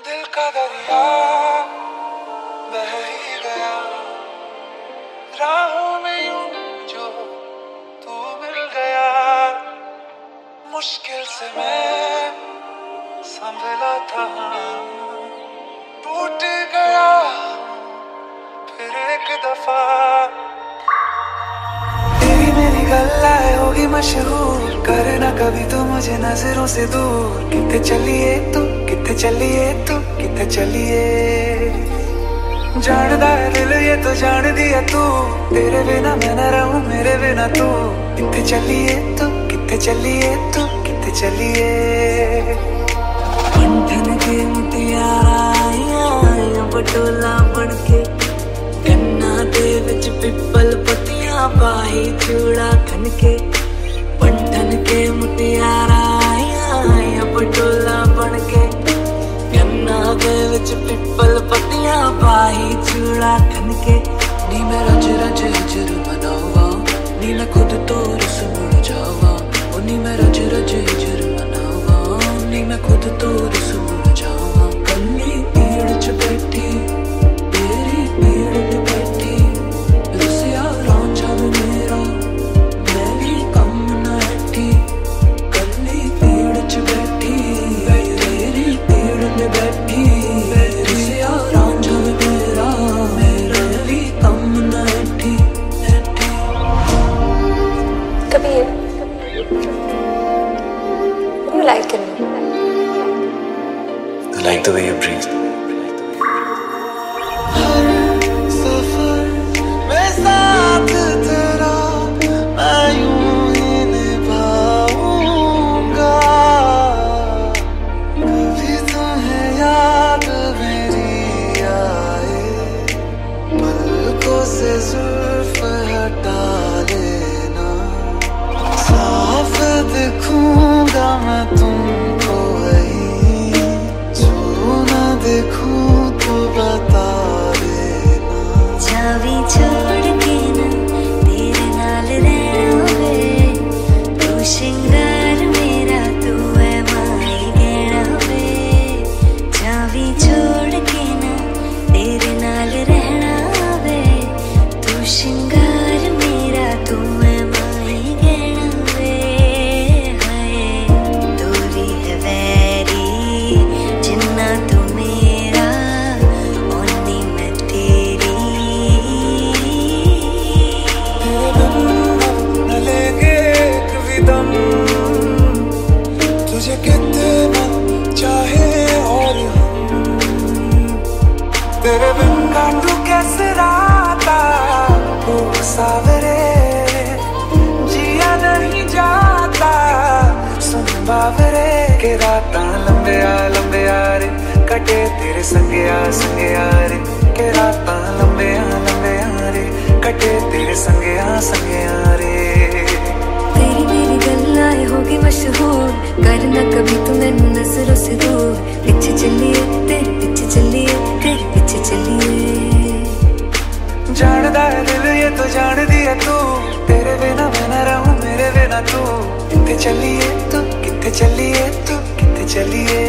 दिल का दरिया बह ही गया राहों में यूं जो तू मिल गया। मुश्किल से मैं संभला था, टूट गया फिर एक दफा। तेरी मेरी गल्लाएं होगी मशहूर, करना कभी तो मुझे नजरों से दूर। कितने चलिए तू, कितने चलिए तू, कितने चलिए। जानदा है दिल ये तो जान दिया तू, तेरे बिना मैं न रहूं मेरे बिना तू। कितने चलिए तू, कितने चलिए तू, कितने चलिए। पंठन के मुटियारा आया बटोला बन के, कन्ना दे विच पिपल पत्तियां पाई चूड़ा खन के। पंठन के मुटियारा आया बटोला बन के, कन्ना दे विच पिपल पत्तियां पाई चूड़ा खन के। नी मैं रज रज हिजर मनावा, नी मैं खुद तो रुस मुड़ जावा। ओ नी मैं रज रज हिजर मनावा, नी मैं खुद तो रुस मुड़ जावा। कन्नी पीड़ च बैठी तेरी पीड़ में बैठी, रुसिया रांझा वे मेरा मैं भी कम न हटी। कन्नी पीड़ च बैठी तेरी पीड़ में बैठी, रुसिया रांझा वे मेरा मेरा भी कम न हटी। Kabir, you like him? I like the way you breathe. हर सफर में साथ तेरा मैं यूं ही निभाऊंगा। कभी तुम्हें याद मेरी आए, पलकों से जुल्फ हटा लेना। साफ दिखूंगा मैं तुमको वही, जो न देखूं तो बता देना। चाबी छोड़ के ना तेरे नाल रहना वे, तू श्रृंगार मेरा तू है माही गहना वे। चाबी छोड़ के ना तेरे नाल रहना वे, तू श्रृंगार मेरा तू है माही गहना वे। हाय दूरी है वैरी जिन्ना तू मेरा, ओनी मैं तेरी। न लेंगे एक भी दम, तुझे कितना चाहे और हम। तेरे बिन काटू कैसे राता ओ सावरे, जिया नहीं जाता सुन बावरे। के रातां लंबे आ रे कटे तेरे संगया संगया रे। के रातां लंबे आ रे कटे तेरे संगया रे। तेरी मेरी गल्लाएं होगी मशहूर, करना कभी तो मैनू नजरों से दूर। पीछे चलिए तेरे पीछे चलिए, तेरे पीछे चलिए। जानदा है दिल ये तो जान दिया तू, तेरे बिना मैं न रहूं मेरे बिना तू। कितने चलिए तू, कितने चलिए तू, कितने चलिए।